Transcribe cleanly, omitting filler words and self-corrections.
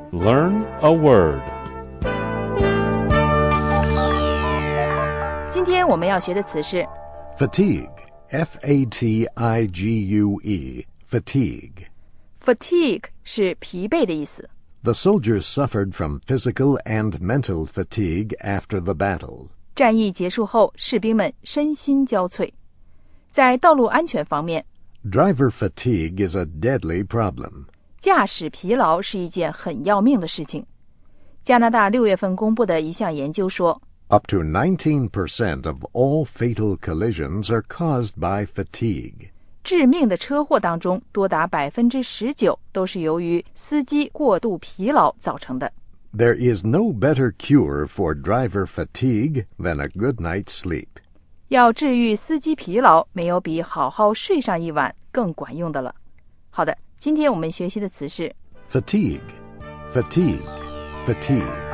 Learn a word. 今天我们要学的词是 Fatigue, F-A-T-I-G-U-E, fatigue. fatigue 是疲惫的意思。 The soldiers suffered from physical and mental fatigue after the battle. 战役结束后，士兵们身心交瘁。在道路安全方面， Driver fatigue is a deadly problem. 驾驶疲劳是一件很要命的事情。加拿大6月份公布的一项研究说， Up to 19% of all fatal collisions are caused by fatigue. 致命的车祸当中，多达 19% 都是由于司机过度疲劳造成的。 There is no better cure for driver fatigue than a good night's sleep. 要治愈司机疲劳，没有比好好睡上一晚更管用的了。好的，今天我们学习的词是 Fatigue, fatigue, fatigue.